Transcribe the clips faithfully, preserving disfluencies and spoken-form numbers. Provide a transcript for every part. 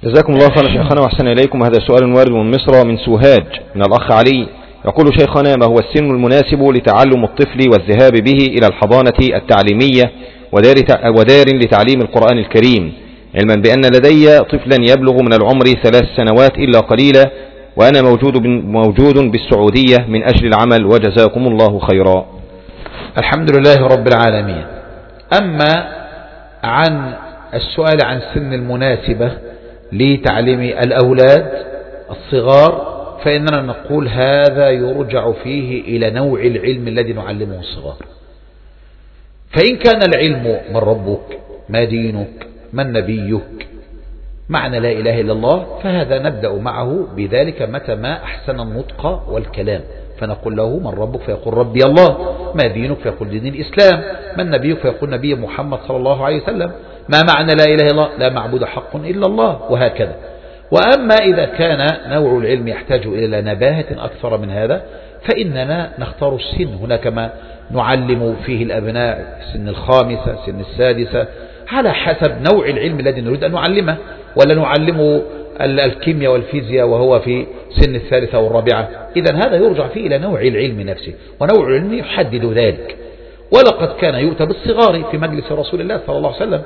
جزاكم الله خيرا شيخنا وأحسن إليكم. هذا سؤال وارد من مصر من سوهاج من الأخ علي، يقول شيخنا: ما هو السن المناسب لتعلم الطفل والذهاب به إلى الحضانة التعليمية ودار لتعليم القرآن الكريم، علما بأن لدي طفلا يبلغ من العمر ثلاث سنوات إلا قليلا، وأنا موجود موجود بالسعودية من أجل العمل، وجزاكم الله خيرا. الحمد لله رب العالمين. أما عن السؤال عن السن المناسبة لتعليم الأولاد الصغار، فإننا نقول هذا يرجع فيه إلى نوع العلم الذي نعلمه الصغار. فإن كان العلم من ربك، ما دينك، من نبيك، معنى لا إله إلا الله، فهذا نبدأ معه بذلك متى ما أحسن النطق والكلام، فنقول له: من ربك؟ فيقول: ربي الله. ما دينك؟ فيقول: دين الإسلام. من نبيك؟ فيقول: نبي محمد صلى الله عليه وسلم. ما معنى لا إله إلا الله؟ لا معبود حق إلا الله، وهكذا. وأما إذا كان نوع العلم يحتاج إلى نباهة أكثر من هذا، فإننا نختار السن. هناك ما نعلم فيه الأبناء سن الخامسة، سن السادسة، على حسب نوع العلم الذي نريد أن نعلمه، ولا نعلمه الكيمياء والفيزياء وهو في سن الثالثة والرابعة. إذن هذا يرجع فيه إلى نوع العلم نفسه، ونوع العلم يحدد ذلك. ولقد كان يؤتى بالصغار في مجلس رسول الله صلى الله عليه وسلم.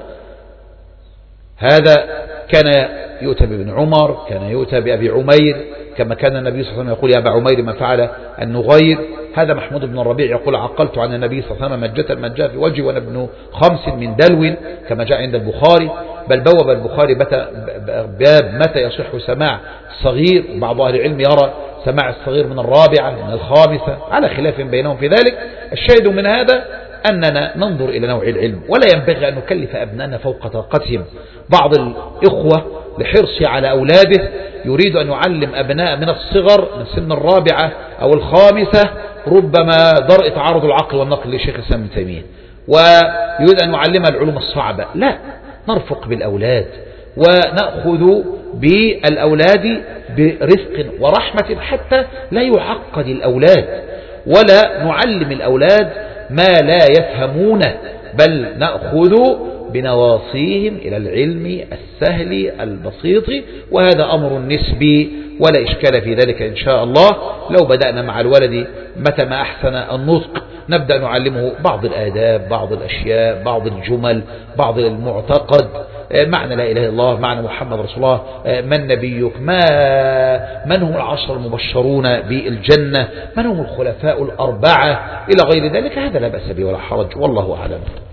هذا كان يؤتى بابن عمر، كان يؤتى بأبي عمير، كما كان النبي صلى الله عليه وسلم يقول: يا أبا عمير ما فعل النغير. هذا محمود بن الربيع يقول: عقلت عن النبي صلى الله عليه وسلم مجة مجة في وجهي وأنا ابن خمس من دلو، كما جاء عند البخاري. بل بوب البخاري باب متى يصح سماع الصغير، وبعض أهل العلم يرى سماع الصغير من الرابعة من الخامسة، على خلاف بينهم في ذلك. الشاهد من هذا أننا ننظر إلى نوع العلم، ولا ينبغي أن نكلف أبنائنا فوق طاقتهم. بعض الإخوة لحرصه على أولاده يريد أن يعلم أبناء من الصغر من سن الرابعة أو الخامسة، ربما درء تعارض العقل والنقل لشيخ الإسلام ابن تيمية، ويريد أن يعلم العلوم الصعبة. لا، نرفق بالأولاد ونأخذ بالأولاد برفق ورحمة حتى لا يعقد الأولاد، ولا نعلم الأولاد ما لا يفهمونه، بل نأخذ بنواصيهم إلى العلم السهل البسيط. وهذا أمر نسبي ولا إشكال في ذلك إن شاء الله. لو بدأنا مع الولد متى ما أحسن النطق، نبدأ نعلمه بعض الآداب، بعض الأشياء، بعض الجمل، بعض المعتقد، معنى لا إله إلا الله، معنى محمد رسول الله، من نبيك، ما من هم العشر المبشرون بالجنة، من هم الخلفاء الأربعة، إلى غير ذلك. هذا لا بأس به ولا حرج، والله أعلم.